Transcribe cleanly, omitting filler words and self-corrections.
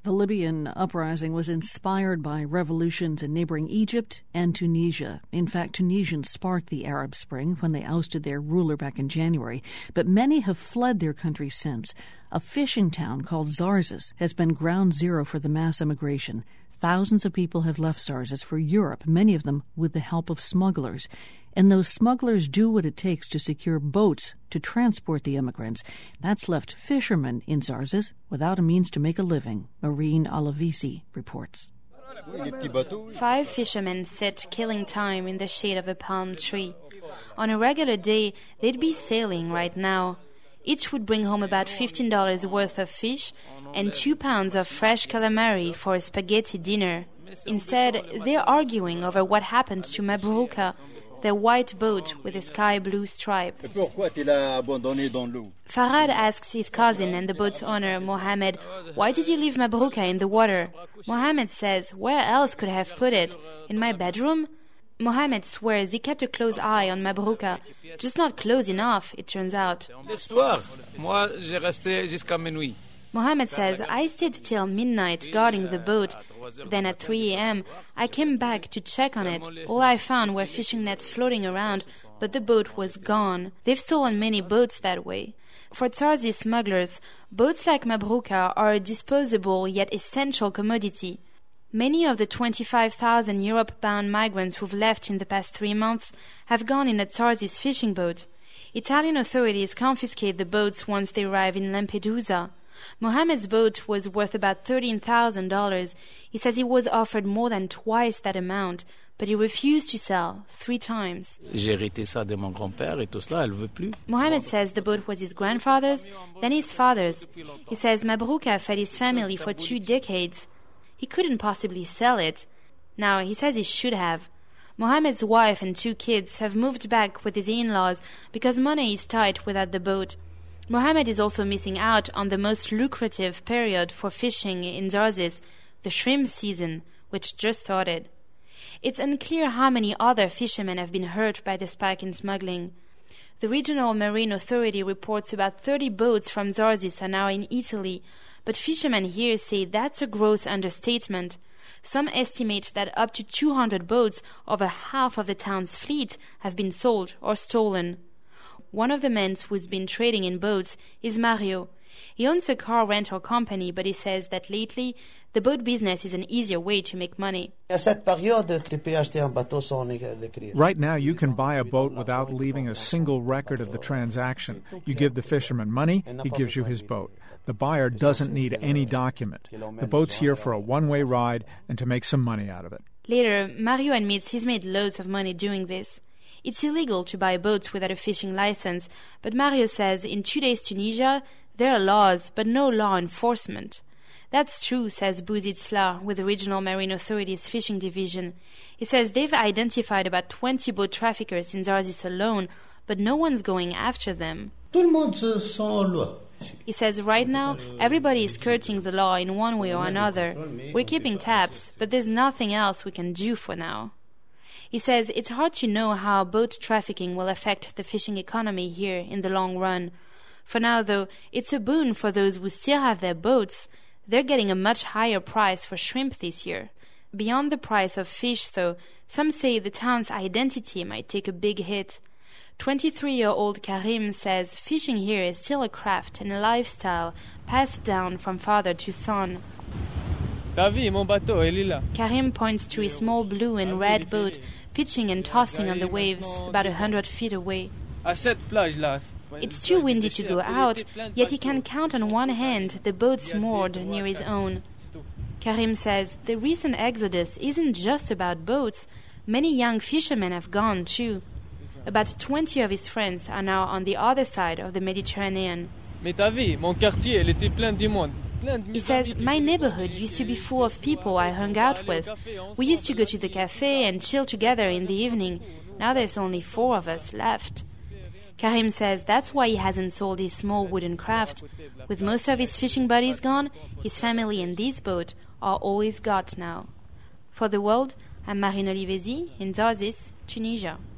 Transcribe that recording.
The Libyan uprising was inspired by revolutions in neighboring Egypt and Tunisia. In fact, Tunisians sparked the Arab Spring when they ousted their ruler back in January. But many have fled their country since. A fishing town called Zarzas has been ground zero for the mass immigration. Thousands of people have left Zarzas for Europe, many of them with the help of smugglers. And those smugglers do what it takes to secure boats to transport the immigrants. That's left fishermen in Zarzas without a means to make a living. Maureen Alavisi reports. 5 fishermen sit killing time in the shade of a palm tree. On a regular day, they'd be sailing right now. Each would bring home about $15 worth of fish and 2 pounds of fresh calamari for a spaghetti dinner. Instead, they're arguing over what happened to Mabrouka, their white boat with a sky blue stripe. Farhad asks his cousin and the boat's owner, Mohammed, why did you leave Mabrouka in the water? Mohammed says, where else could I have put it? In my bedroom? Mohammed swears he kept a close eye on Mabrouka, just not close enough, it turns out. Mohammed says, I stayed till midnight guarding the boat. Then at 3 a.m., I came back to check on it. All I found were fishing nets floating around, but the boat was gone. They've stolen many boats that way. For Zarzis smugglers, boats like Mabrouka are a disposable yet essential commodity. Many of the 25,000 Europe-bound migrants who've left in the past 3 months have gone in a Zarzis fishing boat. Italian authorities confiscate the boats once they arrive in Lampedusa. Mohammed's boat was worth about $13,000. He says he was offered more than twice that amount, but he refused to sell 3 times. Mohammed says the boat was his grandfather's, then his father's. He says Mabrouka fed his family for 2 decades. He couldn't possibly sell it. Now, he says he should have. Mohammed's wife and 2 kids have moved back with his in-laws because money is tight without the boat. Mohammed is also missing out on the most lucrative period for fishing in Zarzas, the shrimp season, which just started. It's unclear how many other fishermen have been hurt by the spike in smuggling. The regional marine authority reports about 30 boats from Zarzas are now in Italy, but fishermen here say that's a gross understatement. Some estimate that up to 200 boats, over half of the town's fleet, have been sold or stolen. One of the men who's been trading in boats is Mario. He owns a car rental company, but he says that lately the boat business is an easier way to make money. Right now, you can buy a boat without leaving a single record of the transaction. You give the fisherman money, he gives you his boat. The buyer doesn't need any document. The boat's here for a one-way ride and to make some money out of it. Later, Mario admits he's made loads of money doing this. It's illegal to buy boats without a fishing license, but Mario says in today's Tunisia, there are laws, but no law enforcement. That's true, says Bouzid Slar with the Regional Marine Authority's fishing division. He says they've identified about 20 boat traffickers in Zarzas alone, but no one's going after them. He says right now, everybody is skirting the law in one way or another. We're keeping tabs, but there's nothing else we can do for now. He says it's hard to know how boat trafficking will affect the fishing economy here in the long run. For now, though, it's a boon for those who still have their boats. They're getting a much higher price for shrimp this year. Beyond the price of fish, though, some say the town's identity might take a big hit. 23-year-old Karim says fishing here is still a craft and a lifestyle passed down from father to son. Karim points to a small blue and red boat pitching and tossing on the waves about 100 feet away. It's too windy to go out, yet he can count on one hand the boats moored near his own. Karim says the recent exodus isn't just about boats. Many young fishermen have gone too. About 20 of his friends are now on the other side of the Mediterranean. He says, my neighborhood used to be full of people I hung out with. We used to go to the cafe and chill together in the evening. Now there's only 4 of us left. Karim says that's why he hasn't sold his small wooden craft. With most of his fishing buddies gone, his family and this boat are all he's got now. For The World, I'm Marine Olivesi in Zarzas, Tunisia.